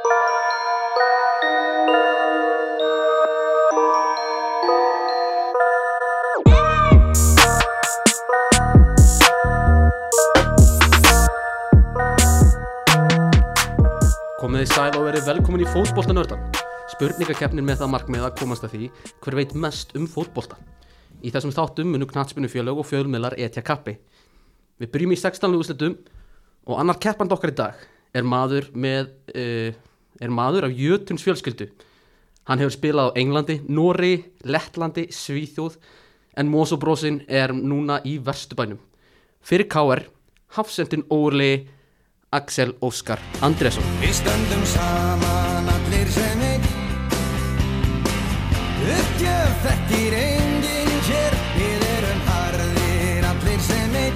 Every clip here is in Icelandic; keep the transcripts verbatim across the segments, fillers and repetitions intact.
Komið þið sæl og verið velkomin í Fótboltanördan. Spurningakeppnin með það markmið að komast að því hver veit mest um fótbolta. Í þessum þáttum munu knattspyrnufélög og fjölmiðlar etja kappi. Við byrjum í sextán úrslitum og annar keppandi okkar í dag er maður með uh, er maður af Jötuns fjölskyldu. Hann hefur spilað á Englandi, Noregi, Lettlandi, Svíþjóð en Mosóbrósin er núna í Vesturbænum. Fyrir K R, hafsendinn ógurlegi Axel Óskar Andrésson. Við stöndum saman allir sem einn, uppgjöf þekkir enginn hér. Við erum harðir allir sem einn,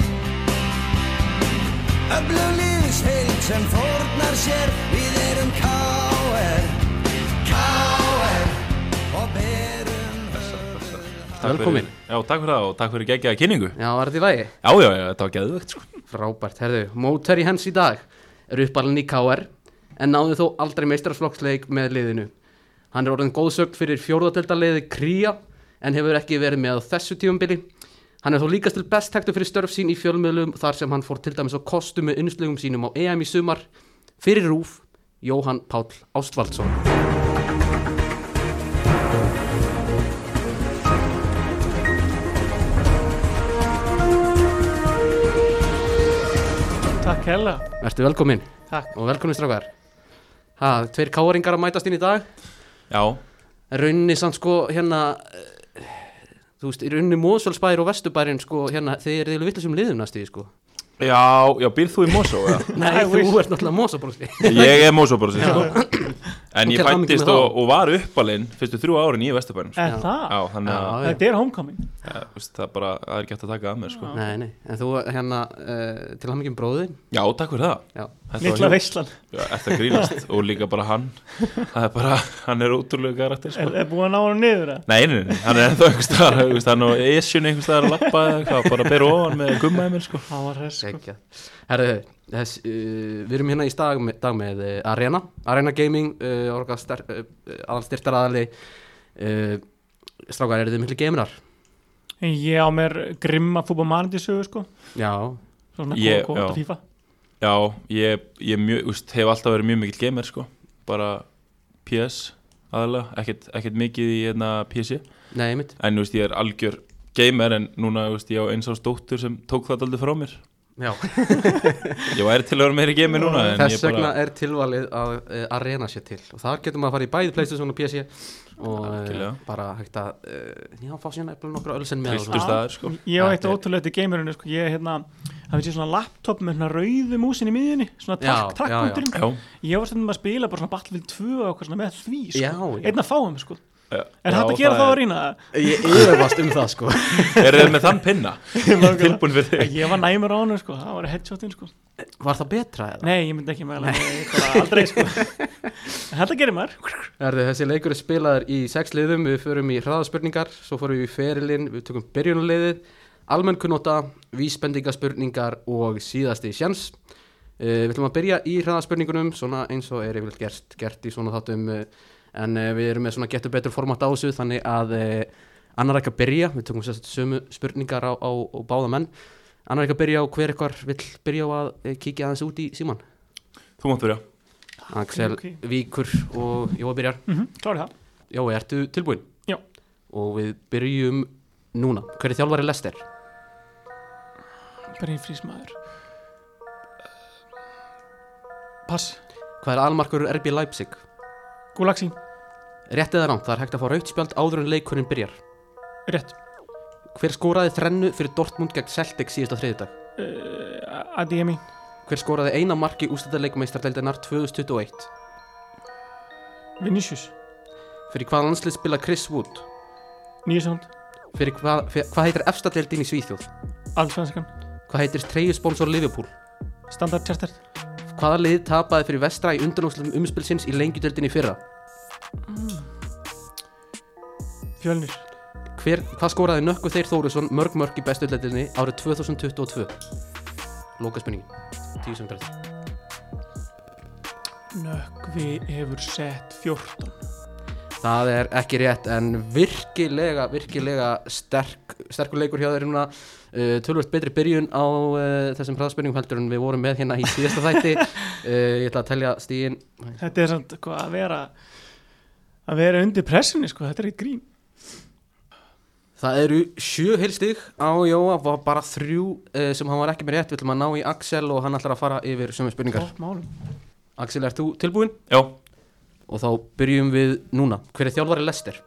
öflug liðsheild sem fórnar sér. Við erum K R, K R og berum höfuð. Velkomin. Já, takk fyrir það og takk fyrir geggjaða kynningu. Já, var þetta í lagi? Já, já, já, þetta var geðvögt sko. Frábært, herðu, Mótherji Hens í dag er uppalinn í K R en náði þó aldrei meistaraflokksleik með liðinu. Hann er orðinn góðsögn fyrir fjórðadeildarliðið Kría en hefur ekki verið með á þessu tímabili. Hann er þó líkast til best þekktur fyrir störf sín í fjölmiðlum þar sem hann fór til dæmis á kostum með innslugum sínum á E M í sumar. Fyrir RÚV, Jóhann Páll Ástvaldsson. Takk hella. Vertu velkomin. Takk. Og velkomin strákar. Ha, tveir káringar að mætast inn í dag. Já. En rauninni samt sko hérna uh, þú veist, í rauninni Mosfellsbær og Vesturbærin sko hérna þeir eru eiginlega vitlausum liðum næstu því sko. Já, já, býrð þú í Mosó, eða? Nei, þú ert náttúrulega Mosóbrósi. Ég er Mosóbrósi, sko. En ég Þú gerð fættist hamingju með og, þá. og var uppalinn fyrstu þrjú árin í Vesturbænum, sko. Er það? Já, þannig að, Já, Þetta er homecoming. ja, veist, það er bara, það er ekki hægt að taka af mér, sko. Nei, nei, en þú hérna uh, til hamingju með bróðin. Já, takk fyrir það. Já. Þetta var Litla hjá- veislan. Já, þetta grínast og líka bara hann. Það er bara, hann er ótrúlega karakter, sko. Er, er búin að ná hann niður það? Nei, nei, nei, hann er ennþá einhvers staðar, þú veist, hann á esjunni einhvers staðar að labba eða eitthvað, bara bera ofan með gummaði mér, sko. Það var þess sko. Geggjað. Herðu, þess, uh, við erum hérna í dag með, dag með uh, Arena. Arena Gaming, uh, orga ster, uh, aðalstyrtar aðali. Uh, strákar, eru þið miklu gamerar? Ég á mér grimma fútbolmanager sögu sko. Já. Svona Ég- kóta já. FIFA. Já, ég, ég mjög, úst, hef alltaf verið mjög mikill gamer sko, bara P S aðalega, ekkert, ekkert mikið í hérna P C, Nei, mitt. en úst, ég er algjör gamer en núna úst, ég á eins árs dóttur sem tók það aldrei frá mér. Já. Ég væri til að vera meiri gamer núna en Þess ég bara, vegna er tilvalið að uh, Arena sé til og þar getur maður að fara í bæði PlayStation og P C og uh, Algjörlega. bara hægt að uh, já, fá síðan eitthvað nokkur ölsen með og Kristu svona. staðar sko. Ég á eitt Þetta er- ótrúlega til gamerinu sko. Ég hérna, hafði sér svona laptop með svona rauðu músin í miðjunni, svona Já, takk, takk já, já. punkturinn. Já, Ég var stundum að spila bara svona Battlefield tvö og eitthvað svona með því sko. Já, já. Einn að fáum sko. já, Er hægt að gera það að rýna það? Ég yfirvast um það sko. Er þið með þann pinna? Tilbúin fyrir þig? Ég var næmur á hann sko. Það var headshotinn sko. Var það betra eða? Nei, ég myndi ekki meðal aldrei sko. En þetta gerir maður. Erðu, þessi leikur er spilaður í sex liðum, við förum í hraðaspurningar, svo förum við í ferilinn, við tökum byrjunarliðið, almennkunnóta, vísbendingaspurningar og síðasti sjans. Uh, við ætlum að byrja í hraðaspurningunum, svona eins og er yfirleitt gert, gert í svona þáttum, uh, en uh, við erum með svona getur betur format á þessu, þannig að uh, annar ekki að byrja, við tökum sérst sömu spurningar á, á, á báða menn, annar ekki að byrja á hver eitthvað vill byrja á að uh, kíkja aðeins út í síman. Þú mátt byrja. Axel, ok. Víkur og Jói byrjar. Mm -hmm, Klárið það. Jói, ertu tilbúin? Já. Og við byrjum núna. Hver er þjálfari Leicester? Bara einn frísmaður. Pass. Hvað er almarkur R B Leipzig? Gulaxi. Rétt eða rámt, það er hægt að fá rautt spjald áður en leikurinn byrjar. Rétt. Hver skoraði þrennu fyrir Dortmund gegn Celtic síðasta þriðjudag? uh, Ademi. Hver skoraði eina mark í úrslitaleikmeistardeildarinnar tvö þúsund tuttugu og eitt? Vinicius. Fyrir hvað landslið spila Chris Wood? Nýjusund. Fyrir hvað, fyrir, hvað heitir efsta deildin í Svíþjóð? Allsvenskan. Hvað heitir treyjusponsor Liverpool? Standard Chartered. Hvaða lið tapaði fyrir Vestra í undanúrslitum umspilsins í lengjudeildinni í fyrra? Fjölnir. Hver, hvað skoraði Nökkvi Þeyr Þórisson mörg mörg í bestu deildinni árið tvö þúsund tuttugu og tvö? Lokaspurningin. Tíu sem berð. Nökkvi hefur sett fjórtán. Það er ekki rétt en virkilega, virkilega sterk, sterkur leikur hjá þeir núna. Uh, tölvöld betri byrjun á uh, þessum hraðspurningum heldur en við vorum með hérna í síðasta þætti. uh, Ég ætla að telja stigin. Þetta er samt hvað að vera að vera undir pressunni sko, þetta er ekki grín. Það eru sjö heilstig á Jóa, var bara þrjú uh, sem hann var ekki með rétt. Við ætlum að ná í Axel og hann ætlar að fara yfir sömu spurningar. Topp málum. Axel, ert þú tilbúin? Já. Og þá byrjum við núna. Hver er þjálfari Leicester?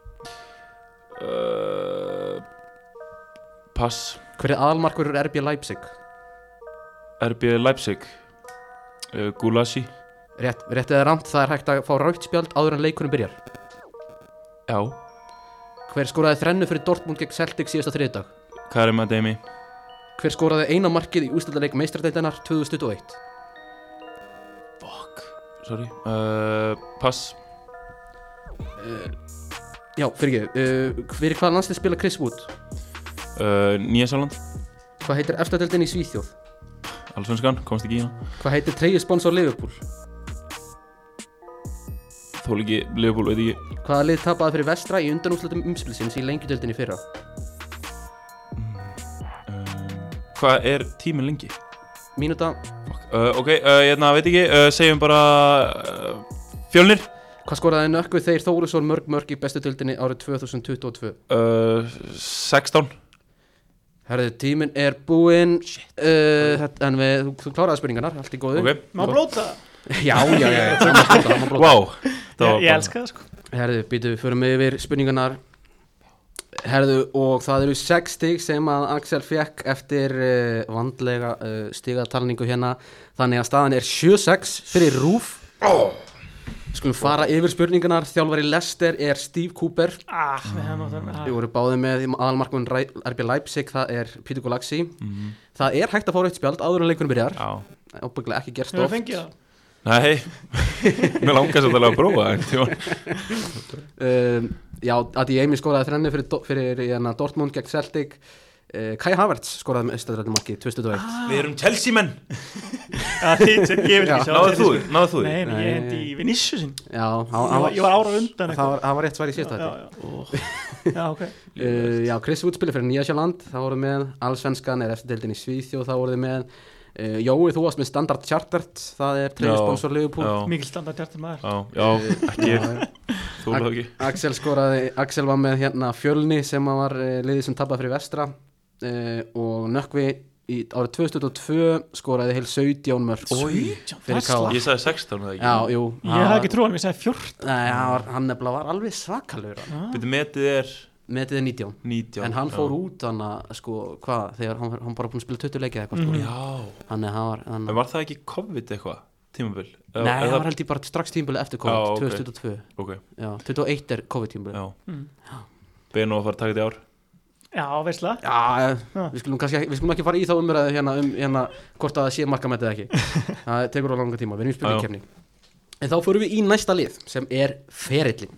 uh, Pass. Hver er aðalmarkvörður R B Leipzig? R B Leipzig. uh, Gulasi. Rétt, rétt eða rangt, það er hægt að fá rautt spjald áður en leikurinn byrjar. Já. Hver skoraði þrennu fyrir Dortmund gegn Celtic síðasta þriðjudag? Karim Adeyemi. Hver skoraði eina markið í úrslitaleik meistaradeildarinnar tvö þúsund tuttugu og eitt? Fuck. Sorry. uh, Pass. Uh, já, fyrir ekki uh, Fyrir hvaða landslið spila Chris Wood? uh, Nýja-Sjáland. Hvað heitir efstadeildin í Svíþjóð? Allsvenskan, komst ekki í hana. Hvað heitir treyjusponsor Liverpool? Þól ekki, Liverpool, veit ekki. Hvaða lið tapaði fyrir Vestra í undanúrslitum umspilsins í lengjudeildinni fyrra? uh, Hvað er tíminn lengi? Mínúta. uh, Ok, uh, hérna, veit ekki, uh, segjum bara uh, Fjölnir. Hvað skoraði Nökkvi Þeir Þórisson mörg mörg í bestu deildinni árið tvö þúsund tuttugu og tvö? uh, sextán. Herðu, tíminn er búinn. uh, þetta- En við, þú, þú kláraði spurningarnar, allt í góðu. Ok. Má blóta það? Já, já, já, já, það má blóta, það má blóta. Vá. Ég, ég elska það sko. Herðu, býtu, við förum yfir spurningarnar. Herðu, og það eru sex stig sem að Axel fekk eftir uh, vandlega uh, stigatalningu hérna. Þannig að staðan er sjö sex fyrir Rúf. oh. Skulum fara yfir spurningarnar. Þjálfari Leicester er Steve Cooper. Ah, við hefum átt að Við vorum báðið með aðalmarkmann R B Leipzig, það er Peter Gulacsi. Mhm. Það er hægt að fá rautt spjald áður en leikurinn byrjar. Já. Óbygglega ekki gerst Hefur oft. fengið það? Nei. Mér langar svo að prófa það einhvern tímann. um, Já, Adeyemi skoraði þrennu fyrir, Do- fyrir hérna, Dortmund gegn Celtic. uh, Kai Havertz skoraði með östadrættumarki tvö þúsund tuttugu og eitt. Við erum Chelsea menn. Já, þið sem ég vil Já. ekki sjá. Náðu þú, náðu þú. Nei, nei, ég Nei. hendi í Viniciusin. Já, hann, Ég hann var, ég var ára undan það var, það var rétt svar í síðasta Já, þetta. já. Já, ok. uh, Já, Chris Wood spilir fyrir Nýja-Sjáland. Það voru með Allsvenskan eða eftir deildin í Svíþjóð. Það voru með uh, Jói, þú varst með Standard Chartered. Það er treyjusponsor Liverpool. Já. Mikil standard hjartur maður. Já, já, ekki. Þú það ekki. Axel skoraði, Axel var með hérna Fjölni sem að var uh, liðið sem tapaði fyrir Vestra. uh, og Nökkvi í árið tvö þúsund tuttugu og tvö skoraði heil sautján mörk fyrir K A. Ég sagði sextán, það ekki? Já, jú. Ég hafði ekki trúan, ég sagði fjórtán. Nei, hann, var, hann nefnilega var alveg svakalur. Byrju, metið er Metið er nítján. nítján. En hann já. fór út hann að, sko, hvað, þegar hann, hann bara búin að spila tuttugu leikið eða eitthvað, sko. Já. Hann er, hann var, hann, En var það ekki COVID eitthvað? Tímabil? Nei, það var held ég bara strax tímabili eftir COVID, Já, ok. tvö þúsund tuttugu og tvö. Ok, Já, tuttugu og eitt er COVID tímabili. já. Mm. Beno að fara að taka þetta í ár. Já, veistla. Já, Já. við skulum kannski, við skulum ekki fara í þá umræðu hérna um hérna hvort að það sé markametið eða ekki. Það tekur á langa tíma, við erum í spurningkeppni. En þá förum við í næsta lið sem er ferillin.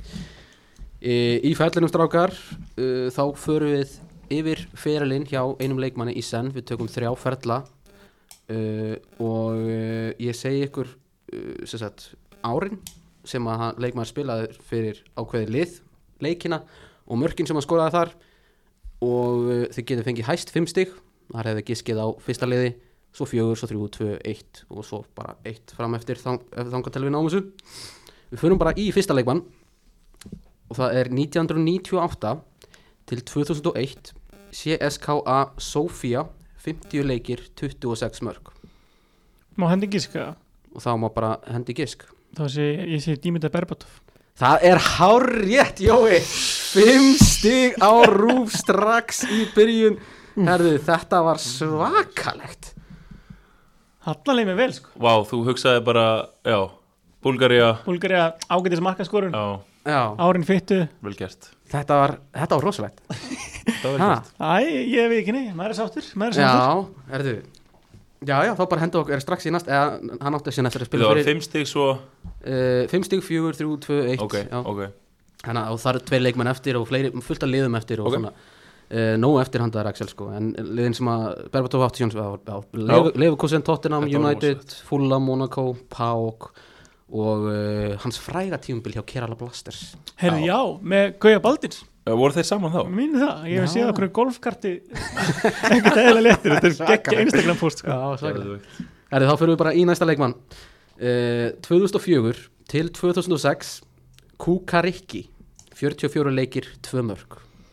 Í, í ferlinum strákar, uh, þá förum við yfir ferilinn hjá einum leikmanni í senn. Við tökum þrjá ferla uh, og uh, ég segi ykkur uh, sem sagt, árin sem að hann- leikmaður spilaði fyrir ákveðið lið, leikina og mörkin sem hann skoraði þar. Og uh, þið getur fengið hæst fimm stig. Það hefði giskið á fyrsta liði, svo fjögur, svo þrjú, tvö, eitt og svo bara eitt fram eftir þang, þangað til við náum þessu. Við förum bara í fyrsta leikmann og það er nítján hundruð níutíu og átta til tvö þúsund og eitt C S K A Sofía, fimmtíu leikir, tuttugu og sex mörg Má hendi giska. og þá má bara hendi gisk. Þá sé ég sé Dimitar Berbatov. Það er hárrétt, Jói. Fimm stig á Rúf strax í byrjun. Herðu, þetta var svakalegt. Hallanlega með vel sko. Vá, þú hugsaði bara, já, Búlgaría. Búlgaría ágætis markaskorun. Já, Já, Árin fyttu. vel gert. þetta var, þetta var rosalegt. Það var vel Ha, gert. Æ, ég veit ekki nei, maður er sáttur. Maður er sáttur. já, herðu. Já, já, þá bara hendur okkur strax í næst, eða hann átti síðan eftir að Það spila var fyrir fimm stig svo. uh, fimm stig, fjögur, þrjú, tvö, eitt. Ok, já. ok. Þannig að það eru tvei leikmenn eftir og fleiri, fullt af liðum eftir og Ok. svona. Uh, nóg eftir handaðar Axel sko, en liðin sem að Berbatov átti sjóns á Leverkusen, Tottenham, Þetta var United, Fulham, Monaco, P A O K og uh, hans fræga tímabil hjá Kerala Blasters. Herðu, já, með Gauja Baldins Uh, voru þeir saman þá? Mínu það, ég hef Já. séð okkur golfkarti ekkert eðla léttir, þetta er geggja Instagram post sko. Já, svakalega. Herri, þá fyrir við bara í næsta leikmann. Uh, tvö þúsund og fjögur til tvö þúsund og sex, Kukariki, fjörutíu og fjórir leikir, tvö mörg.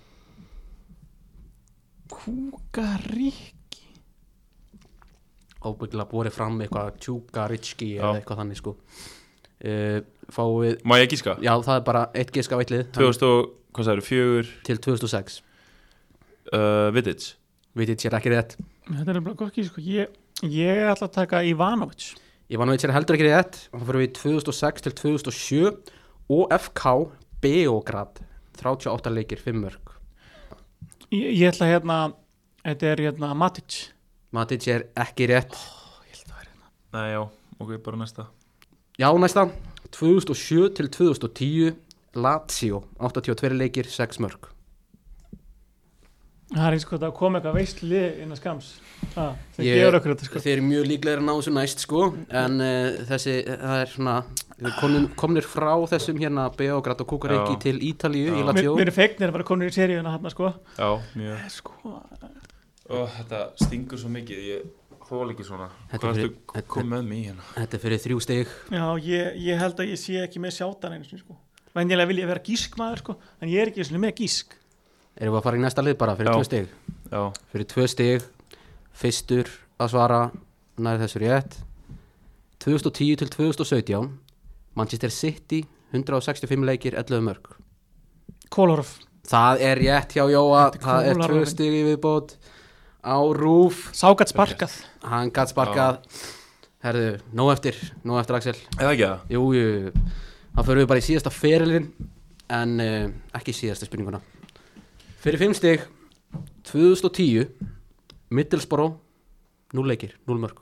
Kukariki Óbyggilega borið fram eitthvað Tjúkaritski Já. eða eitthvað þannig sko. Uh, fáum við, Má ég gíska? já það er bara eitt gisk á eitt lið. tvö þúsund og, hvað sagður, fjögur Til tvö þúsund og sex. uh, Vidic Vitið sér ekki rétt. Þetta er bara gott ekki sko. ég, ég ætla að taka Ivanovic. Ivanovic er heldur ekki rétt. Þá fyrir við tvö þúsund og sex til tvö þúsund og sjö. O F K Beograd, þrjátíu og átta leikir, fimm mörg. Ég, ég ætla hérna, þetta er hérna Matic. Matic er ekki rétt. Nei, já, ok, bara næsta Já, næsta. tvö þúsund og sjö til tvö þúsund og tíu, Lazio, áttatíu og tveir leikir, sex mörg. Það er eins og þetta að koma eitthvað veistli innan skams. Ah, það Ég- gefur okkur þetta sko. Þeir eru mjög líklegir að ná þessu næst sko. En uh, þessi, það er svona við komnir, komnir frá þessum hérna Beograd og Kukariki Já. til Ítalíu í Já. Mér, Lazio. mér er fegnir að bara konur í seríuna hann sko. Já, mjög sko. Ó, þetta stingur svo mikið, ég þól ekki svona Þetta Hvað er ertu fyrir- komið með mig hérna? Þetta er fyrir þrjú stig. Já, ég, ég held að ég sé ekki með sjátan einu sinni sko. Venjulega vil ég vera gískmaður sko, en ég er ekki svona með gísk. Erum við að fara í næsta lið bara fyrir Já. tvö stig? Já, Fyrir tvö stig, fyrstur að svara nær þessu rétt. tvö þúsund og tíu til tvö þúsund og sautján, Manchester City, hundrað sextíu og fimm leikir, ellefu mörg. Kolarov. Það er rétt hjá Jóa, Þetta er það er tvö sko. kólarofinn. stig í viðbót á Rúf. Ságat sparkað. Hann gatt sparkað. Herðu, nóg eftir, nóg eftir Axel. eða ekki það? Jú, jú, þá förum við bara í síðasta ferilinn, en uh, ekki síðasta spurninguna. Fyrir fimm stig, tvö þúsund og tíu, Middlesbrough, núll leikir, núll mörg.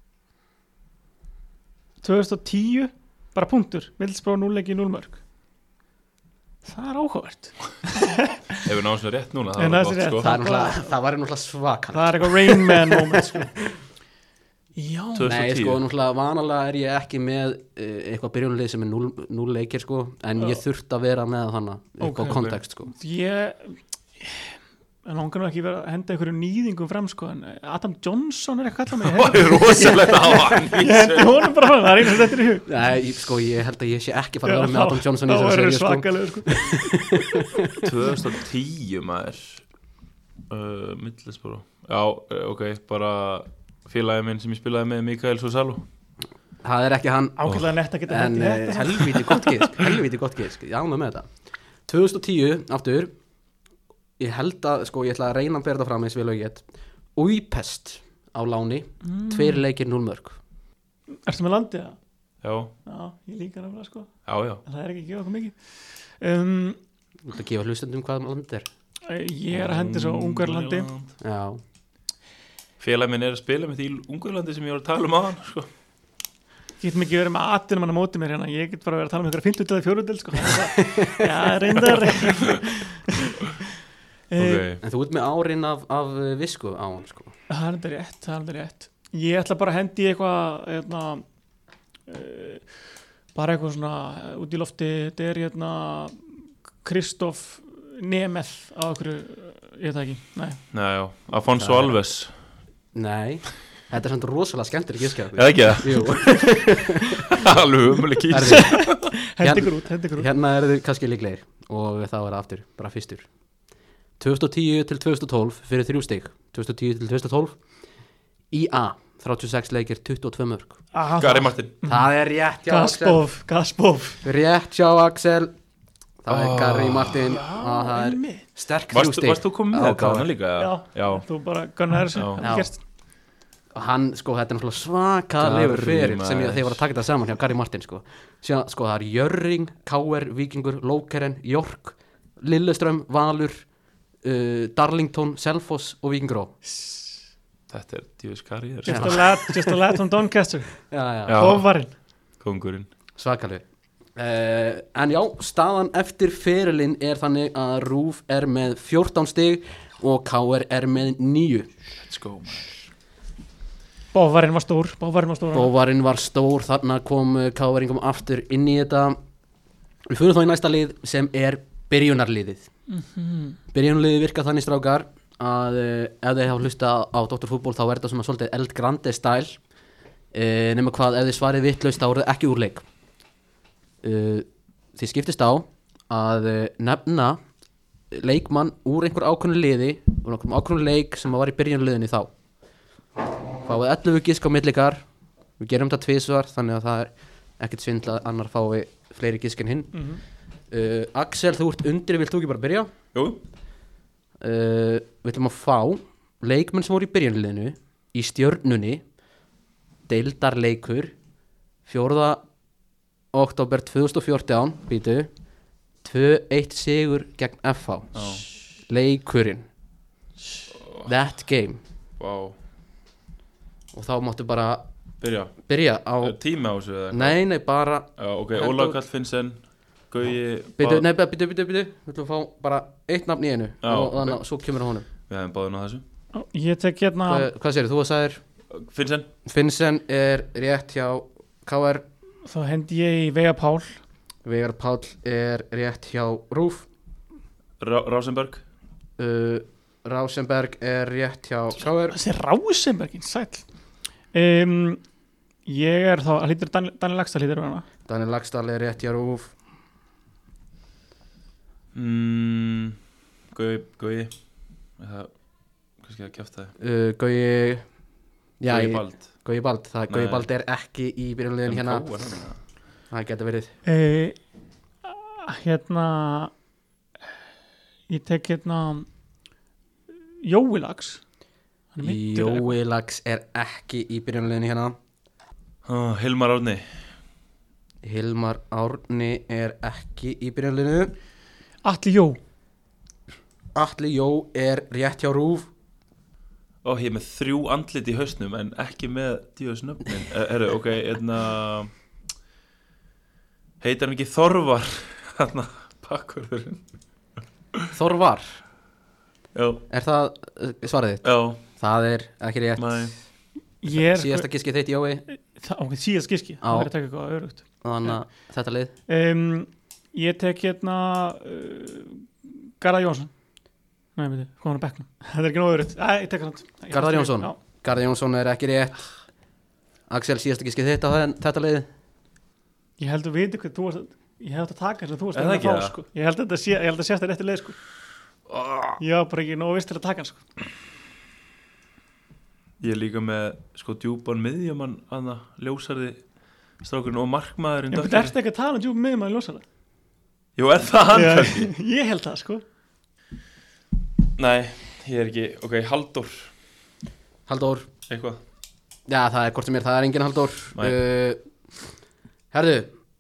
tvö þúsund og tíu, bara punktur. Middlesbrough núll leiki, núll mörg. Það er áhugavert. Ef við náum svo rétt núna, En það var það er gott rétt. sko Það, er náttúrulega- það var náttúrulega svakar. Það er eitthvað Rain Man moment sko. Já. tvö þúsund og Nei, tíu. sko, náttúrulega vanalega er ég ekki með uh, eitthvað byrjunlið sem er núll, núll leikir, sko, en ég Já. þurft að vera með hana, upp Ok, á kontekst, sko. Ég en langar nú ekki vera að henda einhverju nýðingum fram sko, en Adam Johnson er eitthvað kallað mig. Það er rosalegt að hafa hann í Ég hendi honum bara fram, það er einu sem þetta er í hug. Nei, sko, ég held að ég sé ekki fara að Já, vera með Adam Johnson í þá þessari verður seríu, sko. svakalegur sko. tvö þúsund og tíu maður uh, Middlesbrough Já, uh, ok, bara félagið minn sem ég spilaði með Mikael Sosalo Það er ekki hann, Ákveðlega nett að geta en hendi uh, þetta. helvíti gott gisk, helvíti gott gisk, já, með með þetta. tvö þúsund og tíu, aftur, ég held að, sko, ég ætla að reyna að bera þetta fram eins vel og ég get. Újpest á láni, Mm. tveir leikir, núll mörg. Ertu með landið það? Já, Já, ég líka nefnilega sko. já, já En það er ekki að gefa okkur mikið. Um, Þú ætla að gefa hlustendum hvað land er. ég er að hendi svo Ungverlandi. Já, Félagið minn er að spila með því Ungverlandi sem ég var að tala um aðan sko. Ég get mikið verið með atinum hann á móti mér hérna. Ég get bara verið að tala um einhverja fimmtudel, fjórudel sko. Það er það- Já, reyndar. Ok, en þú ert með árin af, af uh, visku á hann, sko. Það er þetta rétt, það er þetta rétt. Ég ætla bara að hendi í eitthvað hérna, uh, bara eitthvað svona uh, út í lofti. Þetta er hérna Kristoff Nemeth á okkur, ég veit það ekki. Nei. Nei, já, Afonso Það er- Alves Nei, þetta er samt rosalega skemmtileg giskja. Eða ekki það? Jú, Alveg umulig kýr Herðu, Hendi ykkur út, hendi ykkur út. hérna eru þið kannski líklegir og þá er það aftur, bara fyrstur. tvö þúsund og tíu til tvö þúsund og tólf fyrir þrjú stig, tvö þúsund og tíu til tvö þúsund og tólf í A, þrjátíu og sex leikir, tuttugu og tvö mörg. Aha, Gary Martin Það er rétt hjá Axel. Gaspov, Gaspov. Rétt hjá Axel. Það er Oh, Gary Martin og það er einmitt. sterk þrjú Varst, stig. varst þú komið með á þetta K R. hana líka? Já. já Þú bara gunnar þessu, Já. það Já. er gert. Og hann, sko, þetta er náttúrulega svakalegur Gary fyrir sem ég, maður. þeir voru að taka þetta saman hjá Gary Martin, sko. Síðan, sko, það er Jörring, K R, Víkingur, Lókeren, York, Lilleström, Valur, uh, Darlington, Selfoss og Víkingur Ó. Þetta er djúðis karriér Just a lad, just a lad from Doncaster. Já, já, Já. Hófarinn. Kongurinn svakalegur. Uh, en já, staðan eftir ferilinn er þannig að Rúf er með fjórtán stig og K R er með níu. Let's go man. Bóvarinn var stór Bóvarinn var stór Bóvarinn var stór, þarna kom K-veringum aftur inn í þetta. Við fyrir þá í næsta lið sem er byrjunarliðið. mm-hmm. Byrjunarliðið virka þannig strákar að uh, ef þið hafa hlusta á Doktor Fútból þá er þetta svona svolítið Eld Grande stæl, uh, nema hvað ef þið svarið vitlaust þá er það ekki úr leik. uh, Þið skiptist á að uh, nefna leikmann úr einhver ákveðnu liði úr einhverjum ákveðnu leik sem var í byrjunarliðinni þá. Fáið ellefu gisk á millikar, við gerum þetta tvisvar þannig að það er ekkert svindla að annar fái fleiri gisk en hinn. mm-hmm. uh, Axel, þú ert undir, vilt þú ekki bara byrja? Jú. Uh, við ætlum að fá leikmenn sem voru í byrjunarliðinu í Stjörnunni, deildarleikur fjórða október tvö þúsund og fjórtán, býtu tvö eitt sigur gegn F H. Já. Leikurinn, that game. Vá. Og þá máttu bara Byrja. byrja á Er tími á þessu eða eitthvað? Nei, nei, bara Já, ok, Henda Ólaf út. Karl Finnsen, Gauji Byttu, Bá- nei, byttu, byttu, byttu Við ætlum að fá bara eitt nafn í einu Já, og ok. þannig að svo kemur honum. Við hefum báðin á þessu. Ég tek hérna Hvað, hvað segir þú að sagðir? Finnsen. Finnsen er rétt hjá K R. Þá hendi ég í Veigar Pál Veigar Páll er rétt hjá Rúf. Rá- Rásenberg. uh, Rásenberg er rétt hjá K R. Þessi Rásenbergin, sæll um, Ég er þá, að hlýtur Daniel, Daniel Lagstall hlýtur hana Daniel Lagstall er rétt hjá Rúf. Mm, Gauji, Gauji. Það, kannski að kjafta það. uh, Gauji Já, Gauji ég- Bald. Gauji Bald, það er Gauji Nei. Bald er ekki í byrjunarliðinu hérna. K er hann, eða? Það getur verið. uh, Hérna Ég tek hérna Jói Lags Hann er meiddur eða Jói Lags er ekki í byrjunarliðinu hérna. Ah, Hilmar Árni. Hilmar Árni er ekki í byrjunarliðinu. eitthvað. Atli Jó Atli Jó er rétt hjá Rúf. Ó, ég er með þrjú andlit í hausnum en ekki með djöfus nöfnin. Herru, ok, hérna heitir hann ekki Þorvar? Þarna, pakkurðurinn. Þorvar, Já, er það uh, svarið þitt? já, Það er ekki rétt. næ. Ég er Síðasta giskið þitt Jói, það, ok, síðast giski Já. Það verður að taka eitthvað örugt þannig að þetta lið. um, Ég tek hérna uh, Garðar Jónsson Nei, veitu, hvað hann er bekknum Það er ekki nóg örugt Æ, ég tek hann Garðar Jónsson. Já. Garðar Jónsson er ekki rétt. Axel, síðasta giskið þitt á þenn- þetta lið. Ég held að viti hvað þú varst að Ég held að taka þess að þú varst Er að það reyna að ekki fá það? sko. Ég held að þetta sé, ég held að sé þetta rétti leið sko. Ég var bara ekki nóg vist til að taka hann sko. Ég er líka með sko djúpan miðjumann aðna ljósarði strákurinn og markmaðurinn Ég dökkari. ert ekki að tala um djúpum miðum að ljósa það Jú, er það hann kannski? Ég held það sko. Nei, ég er ekki, ok, Halldór Halldór. eitthvað. Já, það er hvort sem er, það er engin Halldór. Nei. Uh, herðu,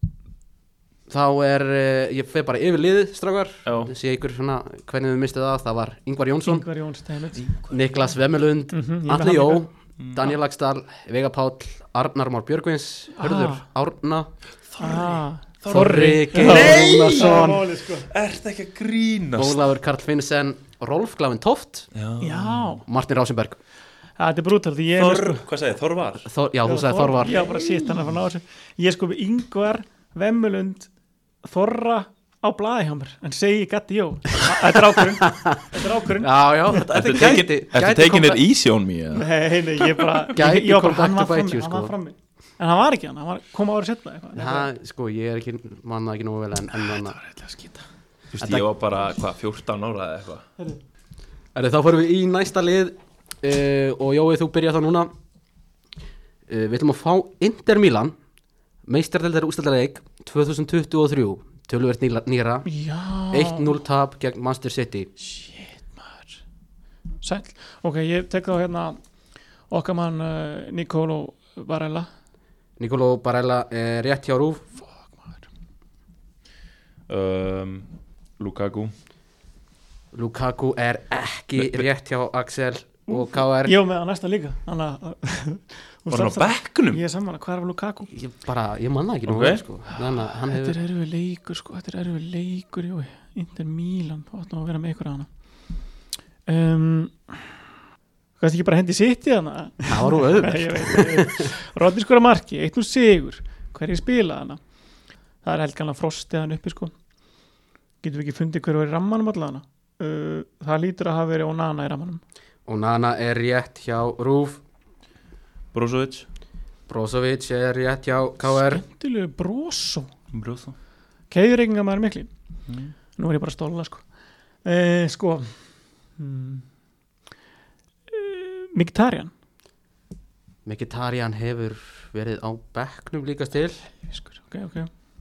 þá er, uh, ég fer bara yfir liðið, strákar. Já. Sé ykkur svona hvernig við mistið það. Það var Ingvar Jónsson, Ingvar Jóns Steimit Niklas Vemmelund, Mhm, ég er með Atli hann Jó, líka. Daniel Lagstall, Veigar Páll, Arnar Már Björgvins, Hörður Árna, ah, Þorri Já, Geirsson, málið, sko. Ert ekki að grínast? Ólafur Karl Finnsen, Rolf Glavin Toft, Já. Já, Martin Rásenberg. þetta er brútal því ég er Þor, með, sko, hvað segir, Þorvar? Þor, já, þú sagði Þorvar. Já, bara sitt hann að fara ná þessu Ég er sko með Ingvar, Vemmulund Þorra á blaði hjá mér En segi gæti jó Þetta er ákvörun Þetta er ákvörun Já, já, þetta, Ertu þetta gæti, tekin- ertu gæti tekin kom- er easy on me? eða? Nei, nei, ég bara Gæti ég, ég var kom bara, hann back to var bite frammi you, Hann var sko. frammi En hann var ekki hann, hann var, kom ára setna eitthvað. Það, sko, ég er ekki, manna ekki nógu vel en, en manna. Þú veist, ég var bara, hvað, fjórtán ára eða eitthvað. Heyrðu, Erðu, þá förum við í næsta lið uh, og Jói, þú byrjar þá núna. Uh, við ætlum að fá Inter Milan, meistardeildar úrslitaleik tvö þúsund tuttugu og þrjú, töluvert nýla- nýra, Já eitt núll tap gegn Manchester City. Shit maður Sæll, ok, ég tek þá hérna Okkar mann uh, Nicolo Barella Nicolò Barella er rétt hjá Rúf. Fuck maður Um, Lukaku. Lukaku er ekki rétt hjá Axel og K R. Ég var með að næsta líka Þannig að Var hann á bekknum? Ég er saman að hvað er Lukaku Ég bara, ég manna ekki nógu Ok. vel, sko. Þannig að hann Þetta hefur, er erfið leikur sko Þetta er erfið leikur Jói Inter Milan Það áttum að vera með ykkur á hana um, Kannski ekki bara hendi sitt í hana? Það var nú auðvitað. Nei, ég veit, ég veit. Rodney skora marki, eitt nú sigur. Hverju spila hana? Það er helganlega frostið hann uppi, sko. Getum við ekki fundið hverju var í rammanum allavega? Uh, það lítur að hafa verið Onana í rammanum. Onana er rétt hjá Rúf. Brozovic Brozovic er rétt hjá K R. Skemmtilegu Brozo. Brozo Keðurreikinga maður mikli. mm. Nú er ég bara stóla, sko. Uh, sko. Hmm. Mkhitaryan. Mkhitaryan hefur verið á bekknum líka til. Ok, ok.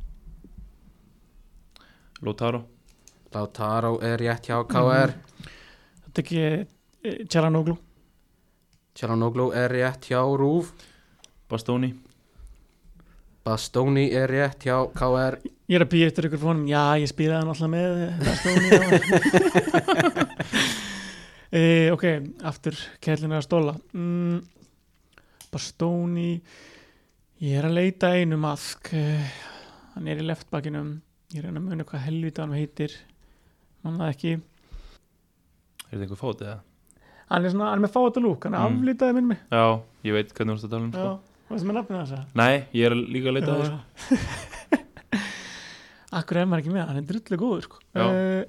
Lautaro Lautaro er rétt hjá K R. Þetta ekki eh, Çalhanoğlu. Çalhanoğlu er rétt hjá Rúf. Bastoni Bastoni er rétt hjá K R. Ég er að býja eftir ykkur fónum. Já, ég spilaði hann alltaf með Bastoni. e, ok, aftur kærlinn er að stóla. mm, Bastoni. Ég er að leita einu mask. Hann er í leftbakkinum. Ég er að muna hvað helvita hann heitir. Man það ekki. Er þetta einhver fót eða? Hann er svona, hann er með fáta lúk. Hann er Mm. aflitaði minn mig. Já, ég veit hvernig þú ert að tala um Já, sko. veistu með nafnið þess að? Nei, ég er líka að leita að þessu Akkur er maður ekki með, hann er drullu góður, sko. Já. Uh,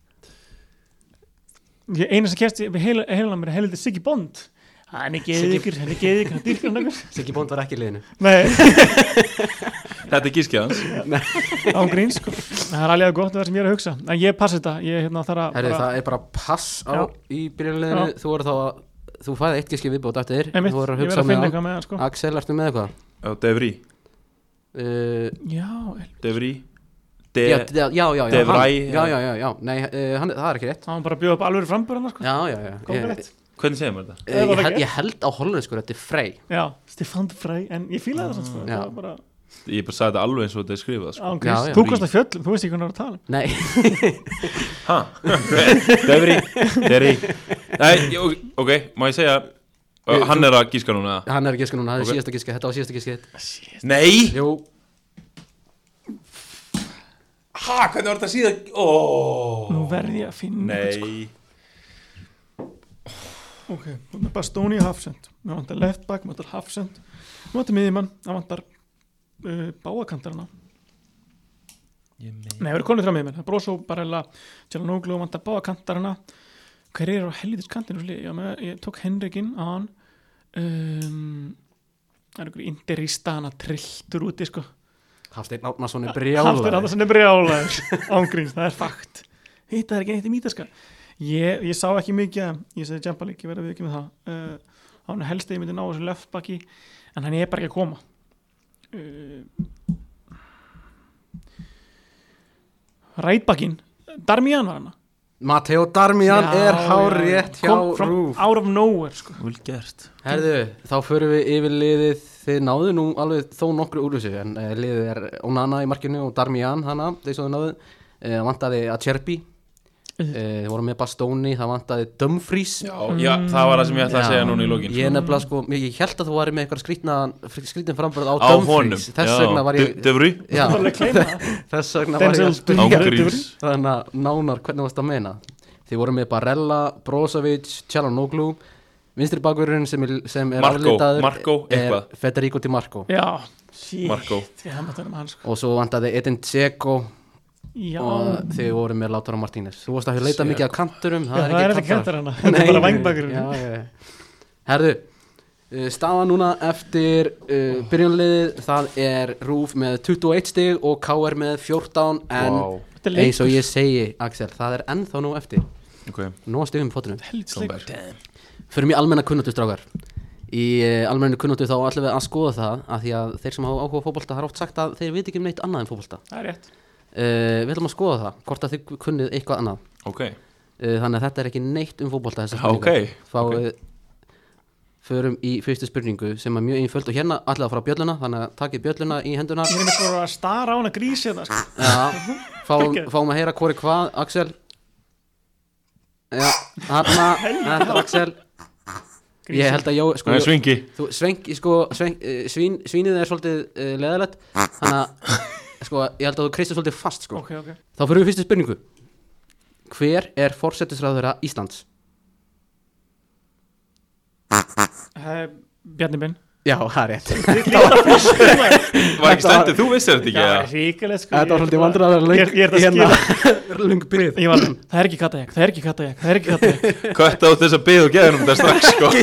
ég eina sem kæst við heila, heila mér er heldur Siggi Bond. Hann er geðið ykkur, hann er geðið ykkur, hann dýrkar hann ykkur. Siggi Bond var ekki í liðinu. Nei, Þetta er gískið hans án grín, sko. Það er alveg gott það sem ég er að hugsa. En ég passi þetta, ég hérna þarf að... Herri, bara- það er bara pass á Já. í byrjunliðinu. Já. Þú voru þá að, þú fæði eitt gíski viðbót eftir. Einmitt, Þú voru að ég verð hugsa að finna með eitthvað með hann, sko. Axel, ertu með eitthvað? Já, Devry Uh, Já, Devry já, De já, já, já, De hann, Vrij, já, já. já, já, já, nei, uh, hann, það er ekki rétt. hann var bara að bjóða upp alveg frambúr hann, sko. Já, já, já. Kom Ég, rétt. Hvernig segir maður þetta? ég, ég, var held, ekki ég held á hollensku, þetta er Frey. Já, Stefán de Vrij, en ég fílaði það samt, sko. Já. Það var bara Ég bara sagði þetta alveg eins og þetta er skrifað sko. án Já, gríns. já. Þú komst að fjöllum, þú veist ekki hvað hann var að tala um. Nei, Ha? Devry Devry Nei, ég- ok, má ég segja uh, Hann er að gíska núna hann er ekki gíska núna, það er Ok. síðasta gíska, þetta var síðasta gíska. Nei Jú, Ha, hvernig var þetta síðan? Oh. Nú verð ég að finna eitthvað, sko. Nei Ok, þú erum með Bastoni í hafsend. Við vantar left back, við vantar hafsend. Við vantar miðjumann, við vantar uh, báakantarana. Ég meina Nei, við erum konið þrjá miðjumenn. Það er Brozo, Barella, Çalhanoğlu, við vantar báakantarana. Hver er á helvitis kantinu? Ég, með, ég tók Henrikinn á hann. Um, það er einhverju interista hana trilltur úti, sko. Hafsteinn Árnason er Haftur brjálaður. Andersen er brjálaður. Ángríns, það er fakt. Hitta er ekki neitt í mítaska. Ég, ég sá ekki mikið, ég segi Champa League, ég verði við ekki með það. Uh, hann er helst að ég myndi ná þessu leftbacki, en hann er bara ekki að koma. Uh, Rætbakkin, Darmian var hana. Matteo Darmian Já, er hár já, já. rétt hjá Kom from Rúf. out of nowhere, sko. Vel gert Herðu, þá förum við yfir liðið. Þið náðu nú alveg þó nokkru úr þessu, en uh, liðið er Onana í markinu og Darmian hana, þeir svo þið náðu. Uh, vantaði Acerbi, uh, þið voru með Bastoni, það vantaði Dumfries. Já, já, það var það sem ég ætla að segja núna í lokin Ég nefnilega sko, ég held að þú væri með eitthvað skrýtna, skrýtin framburð á, Á honum Dumfries. Þess vegna var ég, Devry já, Það var alveg kleina það. þess vegna var ég að Denzel spyrja. Ángríns Þannig að nánar, hvernig varst að meina? Þið voru með Barella, Brozovic, Çalhanoğlu. Vinstri bakvörðurinn sem er, sem er Marco, aflitaður Marco, er eitthvað. Federico Di Marco. Já, shit. Marco. Ég hef maður með hann, sko. Og svo vantaði Edin Dzeko Já, og þið voru með Lautaro Martínez. Þú varst að leita mikið af kanturum. Já, það er ekki kantar hana. Það Nei, er bara nei. vangbakurinn. Já, já, já. Herðu, uh, staða núna eftir uh, byrjunliðið, það er Rúf með tuttugu og eitt stig og K R með fjórtán, en Wow. Þetta er eins og leikur. ég segi, Axel, það er ennþá nú eftir. Ok Nú að stigum í fótunum. Helvits leikur. Förum í almenna kunnáttu, strákar. Í uh, almenna kunnáttu þá ætlum við að skoða það, að því að þeir sem hafa áhuga á fótbolta, það er oft sagt að þeir veit ekki um neitt annað en fótbolta. Það er rétt. Uh, við ætlum að skoða það, hvort að þið kunnið eitthvað annað. Ok uh, Þannig að þetta er ekki neitt um fótbolta, þessar Ok, Fáið, förum í fyrstu spurningu sem er mjög einföld og hérna ætlaði að fara bjölluna, þannig að takið bjölluna í henduna. Ég er með bara að stara á hana grísi þetta, sko. Já, fáum, fáum að heyra hvori hvað, Axel. Já, þarna, þetta er Axel. Ég held að jó, sko, það er svingi þú, svengi, sko, sveng, uh, svín, svínið er svolítið uh, leðalegt, þannig að, sko, ég held að þú kristir svolítið fast, sko. Ok, ok. Þá fyrir við fyrstu spurningu. Hver er forsætisráðherra Íslands? uh, Bjarni Ben Já, það er rétt Var ekki stendið, þú vissir þetta ekki Já, eða? ríkileg sko Þetta var ég- svolítið vandræðalega Ég er- ég er að hérna Lung byrð Ég var, það er ekki katajak, það er ekki katajak, það er ekki katajak Kvætt á þess að byggja og geða um þetta strax sko.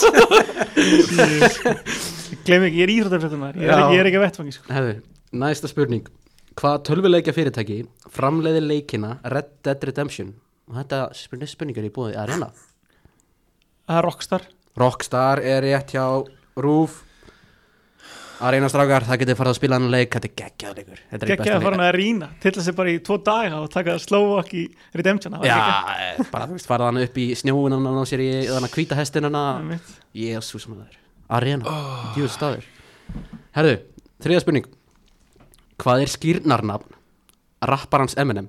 Gleim ekki, ég er íþróttafréttamaður Ég er Já. ekki, ég er ekki að vettfangi sko Hefðu, næsta spurning Hvaða tölvuleikja fyrirtæki framleiðir leikina Red Dead Redemption? Og þetta spurning spurningar í búið Arena Það er Rockstar Rockstar er rétt hjá Rúf Arena strákar, það getur farið að spila hann leik. Þetta er geggjað leikur. Þetta er einn Gekkið besta að fara leik. hann að rýna Til þess að bara í tvo daga og taka slow walk í Redemption það var geggjað. Já, bara þú veist, farið hann upp í snjóin hann á sér í þannig að hvíta hestin hann Einmitt. Jésús maður Arena, oh. djúð staður Herðu, þriða spurning Hvað er skýrnarnafn rapparans Eminem?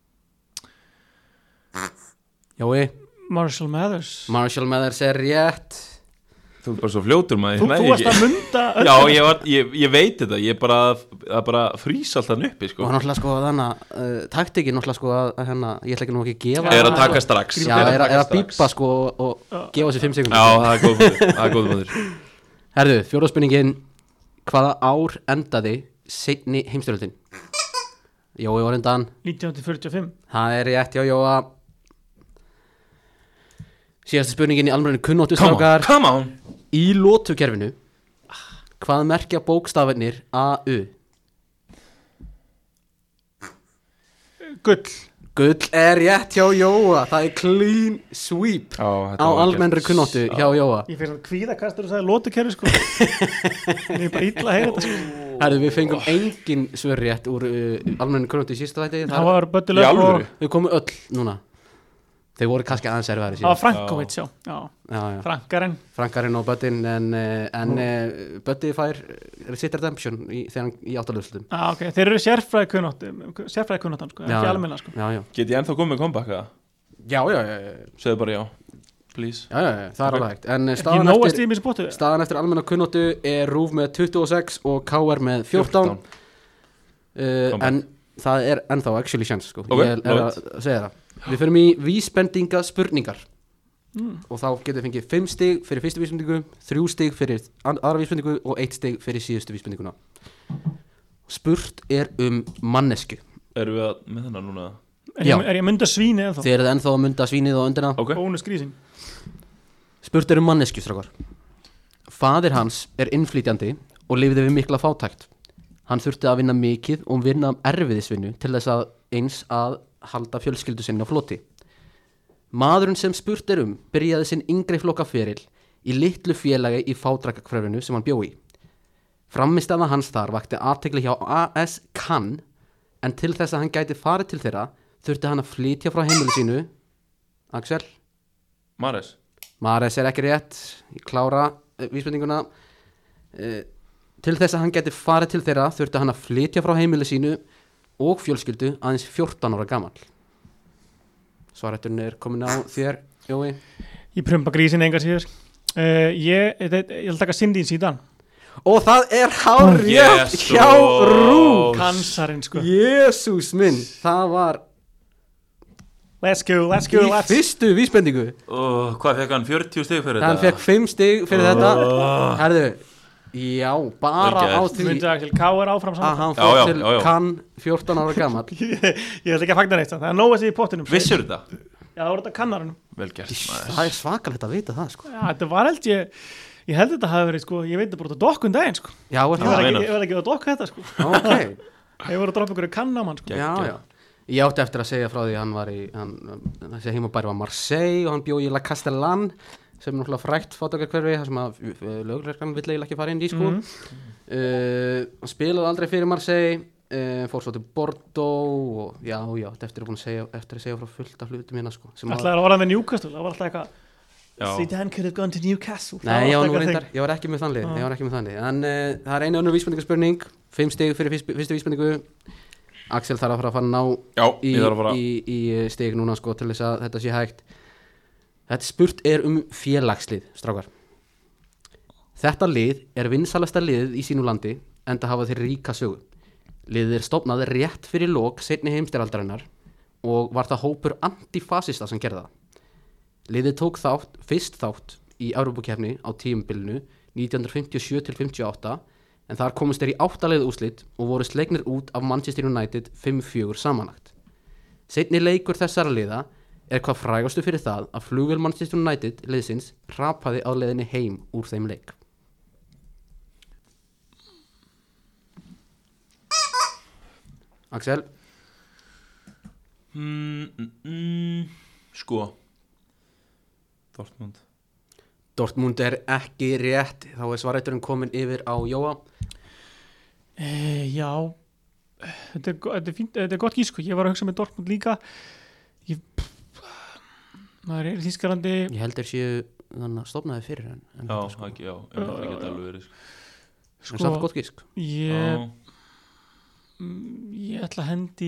Jói, Marshall Mathers Marshall Mathers er rétt Þú er bara svo fljótur maður Þú, ég næ þú varst ekki. að munda öll Já, ég, var, ég, ég veit þetta Ég bara, að bara frýs alltaf hann uppi sko. Og náttúrulega sko þannig uh, taktikinn náttúrulega sko að að hérna, ég ætla ekki nú ekki að gefa Er að taka strax Já, er, að- er að bípa sko og, og gefa sér fimm sekúndur Já, það er góð búður Það er góð búður Herðu, fjóra spurningin Hvaða ár endaði seinni heimstyrjöldin? Jói var undan nítján hundruð fjörutíu og fimm Það er rétt hjá Jóa Síðasta spurningin í almennu kunnóttu Come on, strákar come on Í lótukerfinu Hvað merkja bókstafarnir A U? Gull Gull er rétt hjá Jóa Það er clean sweep Já, þetta Á var almennri gert. kunnóttu hjá Jóa Ég fyrir að kvíðakastur og sagði lótukerfi sko Ég er bara illa að heyra þetta sko Herðu, við fengum engin svör rétt úr uh, almennu kunnóttu í sísta þætti Það var Í Böttileg alvöru? og Við komum öll núna Þeir voru kannski aðeins erfæri Það var síðan Frankovits, já, já. Já, já Frankarinn Frankarinn og Böttin en, eh, en uh, Bötti fær sitt redemption í, þegar hann í áttalöfslutum ah, okay. Þeir eru sérfræði kunnótt Sérfræði kunnóttan, sko, ekki almenna sko. Já, já, Get ég ennþá komið með comeback eða? já, já, já, já, Segðu bara já Please já, já, já það er alveg hægt En eh, Ekki staðan nóga eftir, stími sem bóttu staðan eftir almenna kunnóttu er Rúf með tuttugu og sex og K R með fjórtán, Uh, Comeback. En það er ennþá actually chance sko. Ok, Ég er love að segja það Við fyrir í vísbendinga spurningar mm. og þá getur við fengið fimm stig fyrir fyrstu vísbendingu, þrjú stig fyrir an- aðra vísbendingu og eitt stig fyrir síðustu vísbendinguna. Spurt er um mannesku. Erum við að með þennan núna? Er Já. ég, er ég að mynda svíni eða þá? Þið eruð ennþá að mynda svínið og öndina. Ok Bónus grísin Spurt er um mannesku, strákar. Faðir hans er innflytjandi og lifði við mikla fátækt. Hann þurfti að vinna mikið og vinna erfiðisvinnu til þess að eins að halda fjölskyldu sinni á floti. Maðurinn sem spurt er um byrjaði sinn yngri flokkaferil í litlu félagi í fátækrahverfinu sem hann bjó í. Frammistaða hans þar vakti athygli hjá A S Kann en til þess að hann gæti farið til þeirra þurfti hann að flytja frá heimilu sínu. Axel? Mares Mares er ekki rétt. Ég klára uh, vísbendinguna. Uh, til þess að hann gæti farið til þeirra þurfti hann að flytja frá heimili sínu og fjölskyldu aðeins fjórtán ára gamall. Svarætturinn er komin á þér, Jói. Ég prumpa grísin engar síður uh, Ég, ég, ég ætla að taka Cindy síðan Og það er hárrétt Yes, hjá oh. Rúf. Kansarinn sko Jésús minn, það var Let's go, let's go, í let's fyrstu vísbendingu. oh, Hvað fekk hann? fjörutíu stig fyrir Hann þetta? fekk fimm stig fyrir þetta. Herðu, já, bara Vel gert. á því Myndi Axel K er áfram að saman hann Já, fór já, til já, já. kann fjórtán ára gamall. Ég ég ætla ekki að fagna neitt Það er nóg að sé í pottinum Vissur þetta? Já, það voru þetta kannarinn Vel gert maður. Það er svakalegt að vita það, sko. Já, þetta var held ég Ég held þetta hafi verið sko Ég veit það bara út á dokkun daginn sko Já, er Ég það? var Já, ekki, meinar. ég var ekki að dokka þetta sko Ok. Ég voru að droppa ykkur kann á mann sko Já, já. Ég átti eftir að segja frá því að hann var í, hann, þessi heimabæri var Marseille og hann bjó í La Castellane sem er náttúrulega frækt fátækrahverfi þar sem að lögreglan vill eiginlega ekki fara inn í sko. Mhm. uh, hann spilaði aldrei fyrir Marseille, uh, fór svo til Bordeaux og já, já, þetta eftir að búin að segja, eftir að segja frá fullt af hlutum hérna sko. sem Ætlaði að orða með Newcastle Það var alltaf eitthvað Já. Zidane could have gone to Newcastle Það Nei, ég var, alltaf nú eitthvað reyndar, ég var ekki með þannig, ég var ekki með þannig. En uh, það er einu önnur vísbendingaspurning, fimm stig fyrir fyrst, fyrstu vísbendingu. Axel þarf að fara að fara að ná Já, í, ég þarf að fara í, í stig núna sko til þess að þetta sé hægt. Þetta spurt er um félagslið, strákar. Þetta lið er vinsalasta liðið í sínu landi enda hafa þeir ríka sögu. Liðið er stofnað rétt fyrir lok seinni heimstyrjaldarinnar og var það hópur antifasista sem gerði það. Liðið tók þátt, fyrst þátt í Evrópukeppni á tímabilinu nítján hundruð fimmtíu og sjö til fimmtíu og átta en þar komust þeir í átta liða úrslit og voru slegnir út af Manchester United fimm fjögur samanlagt. Seinni leikur þessara liða er hvað frægastu fyrir það að flugvél Manchester United liðsins hrapaði á leiðinni heim úr þeim leik. Axel? mm, mm, mm, Sko Dortmund Dortmund er ekki rétt, þá er svarætturinn komin yfir á Jóa. e, Já þetta er, þetta, er fínt, þetta er gott gísk ég var að hugsa með Dortmund líka ég, maður er í Þýskalandi Ég held þeir séu þannig að stofnaði fyrir en, en Já, þetta, sko. ekki, já, en það geta alveg verið sko. En samt gott gísk. ég, Já. ég ætla að hendi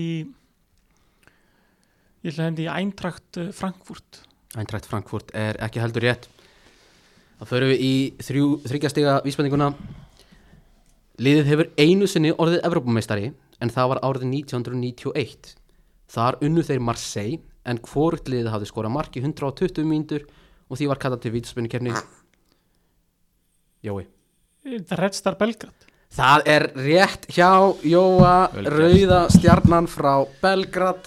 ég ætla að hendi í Eintracht Frankfurt. Eintracht Frankfurt er ekki heldur rétt. Þá förum við í þrjú, þriggja stiga vísbendinguna. Liðið hefur einu sinni orðið Evrópumeistari en það var árið nítján hundruð níutíu og eitt. Þar unnu þeir Marseille en hvorugt liðið hafði skorað mark í hundrað og tuttugu mínútur og því var kallað til vítaspyrnukeppni. Jói. Red Star Belgrad. Það er rétt hjá Jóa, Vel gert. rauða stjarnan frá Belgrad.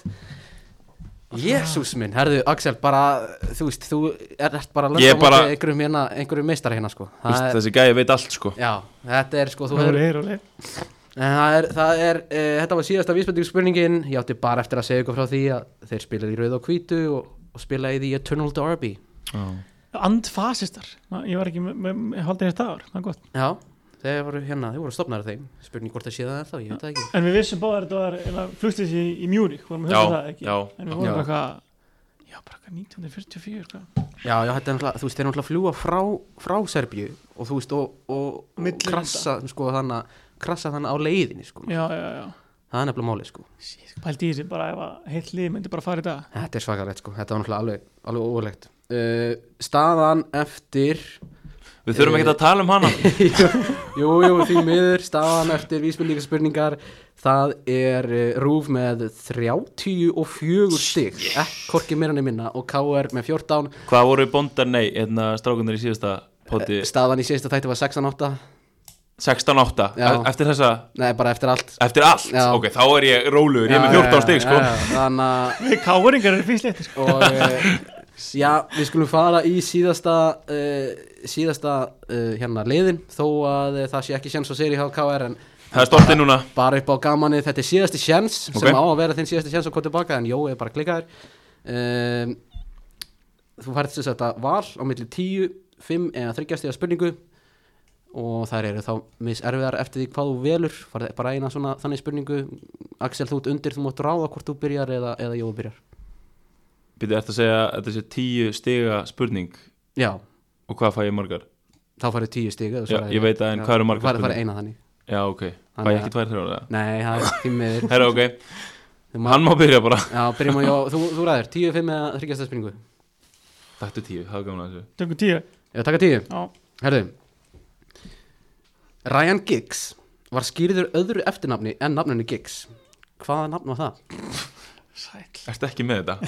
Jésús minn, herðu Axel, bara, þú veist, þú ert bara að Ég lenda á bara- móti einhverjum, hérna, einhverjum meistara hérna, sko. Það Vist, er, Þessi gæi veit allt sko já, þetta er, sko, þú Róleg, hefur, róleg. en það er, það er e, þetta var síðasta vísbendingspurningin, ég átti bara eftir að segja ykkur frá því að þeir spilaði í rauða og hvítu og, og spilaði í The Eternal Derby. Andfasistar, ég var ekki með, með, með haldið þetta ár, það er gott. Já, þeir voru hérna, þeir voru stofnaður þeim, spurning hvort það sé það er þá, ég veit það ekki. En við vissum báðar að þetta var flugstið í, í Múrik, vorum að Já, hugsa það ekki. já, En við já. vorum bara eitthvað, já, bara eitthvað nítján hundruð fjörutíu og fjögur, hvað? Já, já, þetta er náttúrulega, þú veist, þeir eru náttúrulega að fljúga frá, frá Serbíu og þú veist, og, og, og Milli krassa, sko, þannig að, krassa þannig á leiðinni, sko. Já, já, já. Það er nefnilega málið, sko. Shit, pældi í þessi bara ef að heilt lið myndi bara fara í dag. Þetta er svakalegt, sko. Þetta var náttúrulega alveg, alveg óverlegt. Uh, staðan eftir, Við þurfum ekki að tala um hana jú, jú, því miður, staðan eftir vísbendingaspurningar, það er uh, Rúf með þrjátíu og fjögur stig, ekki hvorki meira en minna, og K R með fjórtán. Hvað voru bóndar, nei, hérna strákunar í síðasta poti Staðan í síðasta þætti var sextán átta. sextán átta, Já. eftir þessa Nei, bara eftir allt. Eftir allt, Já. ok, þá er ég rólugur, ég er með Já, fjórtán já, stig, sko já, já, Þannig að Við káringar eru fyrst léttir, sko. og uh, já, við skulum fara í síðasta uh, síðasta uh, hérna liðin, þó að uh, það sé ekki sjens að segja í K R en Það er stoltið núna bara upp á gamanið, þetta er síðasti sjens Ok. sem á að vera þinn síðasti sjens að koma tilbaka en jó, er bara klikkaður um, þú færð þess að þetta val á milli tíu, fimm eða þriggja stiga spurningu og þær eru þá mis erfiðar eftir því hvað þú velur, farið bara eina svona þannig spurningu. Axel, þú ert undir, þú mátt ráða hvort þú byrjar eða, eða Jói byrjar. Býttu eftir að segja að þetta sé tíu stiga spurning Já, Og hvað fæ ég margar? þá farið tíu stig Já, ég veit að en hvað eru margar farið, farið spurningar? eina þannig. Já, ok, fæ Þannig ég ekki tvær þrjóða? Nei, það er tíu miður. Herra, ok, Þú má- hann má byrja bara Já, byrjum á Jó, þú, þú ræður, tíu, fimm eða þriggja stiga spurningu. Taktu tíu, það er gaman að þessu Tökum tíu. Ég taka tíu. Já. Herðu, Ryan Giggs var skýrður öðru eftirnafni en nafninu Giggs. Hvaða nafn var það? Sæll. Ertu ekki með þetta?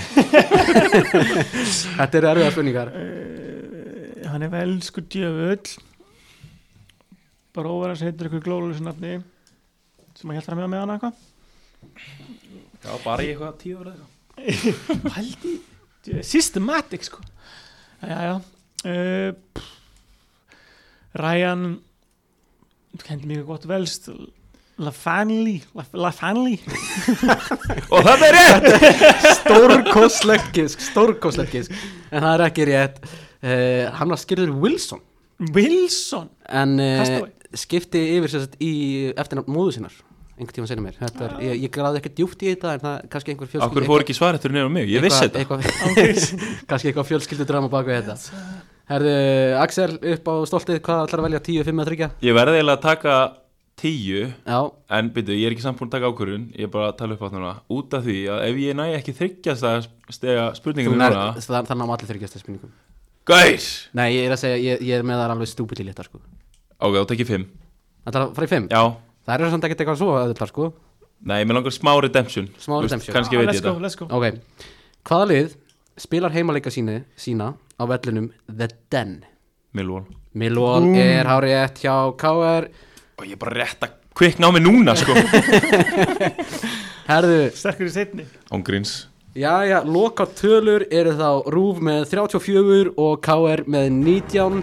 Þetta eru erfiðar spurningar. Uh, hann er velsku djöfull. Bara óverðans heitir ykkur glólulis nafni sem að hjálpa með með hana eitthvað. Já, bara í eitthvað tíu ára eitthvað Pældi. Systematic, sko. Já, já. Uh, pff. Ryan kendi mjög gott velst LaFanley LaFanley Og það er rétt! Stórkostlegt gisk, stórkostlegt gisk. En það er ekki rétt. Uh, hann var skýrður Wilson. Wilson. En uh, Castaway. skipti yfir sér sagt í eftirnafn móðu sinnar einhvern tíma senna mér. Þetta er, ég, ég gráði ekki djúpt í þetta en það er kannski einhver fjölskyldu Akkur fór ekki svar eftir nefnum mig, ég vissi þetta eitthvað, kannski eitthvað fjölskyldu drama bak við þetta. Herðu, Axel, upp á stoltið, hvað ætlar að velja, tíu, fimm eða þriggja? Ég verði eiginlega að taka tíu Já, En byrju, ég er ekki samt búin að taka ákvörðun Ég er bara að tala upp á núna Út af því að ef ég næ ekki þryggjast að stega þú spurninginu nær, núna það, það náma allir þryggjast þess spurningum. Gæs! Nei, ég er að segja, ég, ég er með það alveg stúpid í léttar, sko. Ok, þá tek ég fimm Það er að fara í fimm? Já, Það eru samt ekkert eitthvað svo öðvitað, sko. nei, mér langar smá redemption Smá Þú veist, redemption. Kannski Ah, veit let's ég go, þetta let's go. Ok, hvaða lið spilar heimaleika síni, sína á vellinum The Den? Millwall. Millwall er hárið hjá K R. Og ég er bara rétt að kvikna á mig núna sko. Herðu, sterkur í seinni. Án gríns. jæja, loka tölur eru þá RÚV með þrjátíu og fjögur og K R með nítján.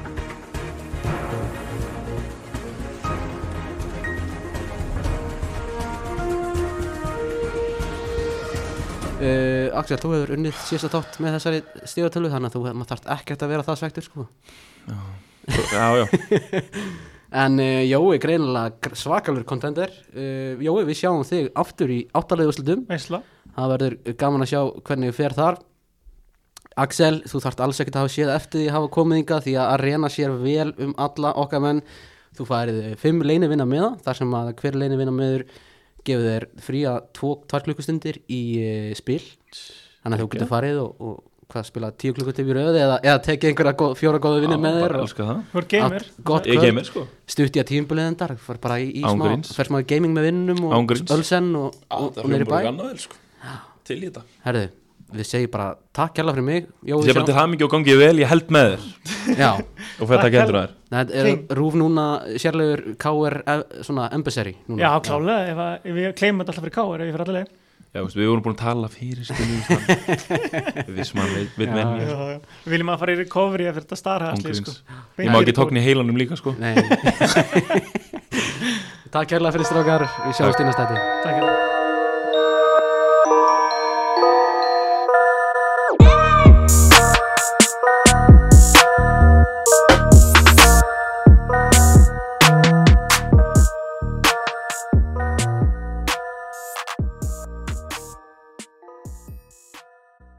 Uh, Axel, þú hefur unnið síðasta þátt með þessari stigatölu, þannig að þú maður þarft ekkert að vera það svektur sko. Já, já. En uh, Jói, greinilega svakalur kontender. uh, Jói, við sjáum þig aftur í áttalegu úrslitum. Veisla. Það verður gaman að sjá hvernig fer þar. Axel, þú þarft alls ekkert að hafa séð eftir því að hafa komið inga, því að reyna sér vel um alla okkar menn. Þú færið fimm leini vinna með það, þar sem að hver leini vinna meður gefur þér fría tvo, tvær klukkustundir í uh, spil. Þannig að þú getur farið og, og hvað, spila tíu klukkustundir í röð eða, eða tekið einhverja góð, fjóra góða vinni með þér. Já, bara elska það. Þú er gamer. Allt gott Ég er kvöld. gamer sko. Stutt í að tímbuliðendar, fær bara í, í Án smá, gríns. fer smá í gaming með vinnum og Án gríns. ölsen og, og, og neyri bæ. Annað, sko. Til í þetta. Herðu, við segjum bara takk hérlega fyrir mig. Jó, Ég sé bara til hamingju og gangi vel, ég held með þér. Já, Og fyrir þetta gendur þær. það er RÚV núna sérlegur K R eh, svona embassy núna. Já, klálega, ef, að, ef við kleimum þetta alltaf fyrir K R ef ég fyrir allir leið. Já, veist, við vorum búin að tala fyrir stundum. Við sem hann veit, veit Já, menn. Já, já. Við viljum að fara í recovery eftir þetta starra Án allir, gríns. sko. Ég má ekki tókn í heilanum líka sko. Nei. Takk hérlega fyrir strákar. Við sjáumst í næsta þætti. Takk fyrir.